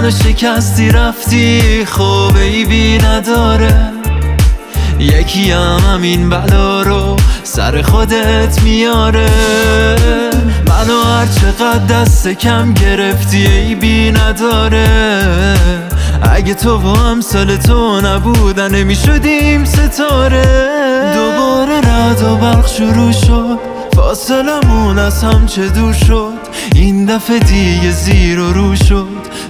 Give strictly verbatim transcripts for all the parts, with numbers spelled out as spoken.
منو شکستی رفتی، خب عیبی نداره. یکی هم همین بلا رو سر خودت میاره. منو هر چقدر دست کم گرفتی عیبی نداره. اگه تو و امثال تو نبودن نمیشدیم ستاره. دوباره رعد و برق شروع شد، فاصلمون از هم چه دور شد. این دفعه دیگه زیر و رو شد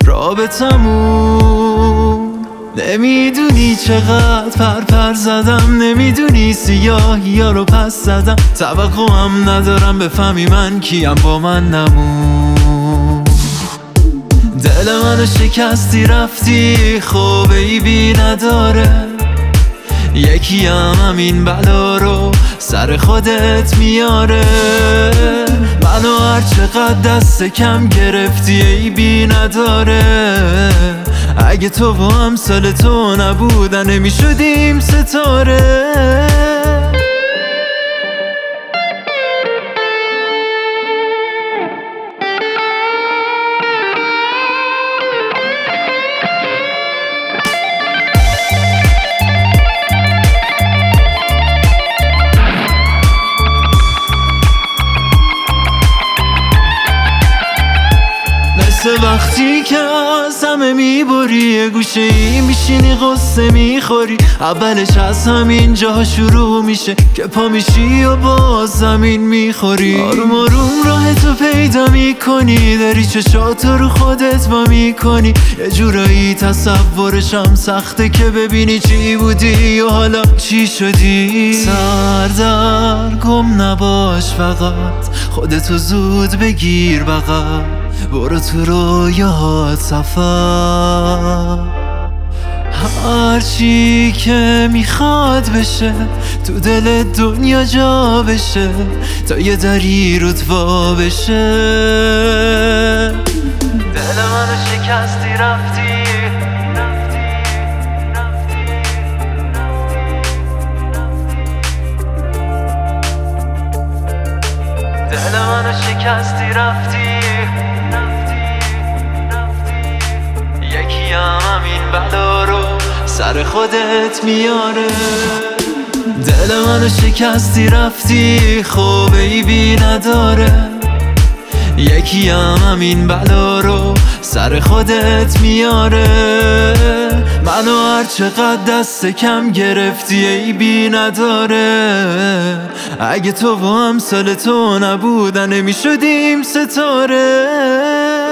رابطمون. نمیدونی چقدر پر پر زدم، نمیدونی سیاهی ها رو پس زدم. توقعم ندارم بفهمی من کیم، با من نمون. دل منو شکستی رفتی، خب عیبی نداره. یکی هم همین بلا رو سر خودت میاره. منو هر چقدر دست کم گرفتی عیبی نداره. اگه تو و امثال تو نبودن نمیشدیم ستاره. وقتی که از همه میبری، یه گوشه ای میشینی قصه میخوری. اولش از همین جا شروع میشه که پا میشی و باز زمین میخوری. آروم آروم راه تو پیدا میکنی، داری چشاتو رو خودت با میکنی. یه جورایی تصورشم سخته که ببینی چی بودی و حالا چی شدی. سردر گم نباش، فقط خودتو زود بگیر بغل. برو تو رویاهات سفر. هرچی که میخواد بشه تو دل دنیا جا بشه، تا یه دری رود وا بشه. دل منو شکستی رفتی، دل منو شکستی رفتی. یکی هم همین بلا رو سر خودت میاره. دل منو شکستی رفتی، خب عیبی نداره. یکی هم همین بلا رو سر خودت میاره. منو هر چقدر دست کم گرفتی عیبی نداره. اگه تو و امثال تو نبودن نمیشدیم ستاره.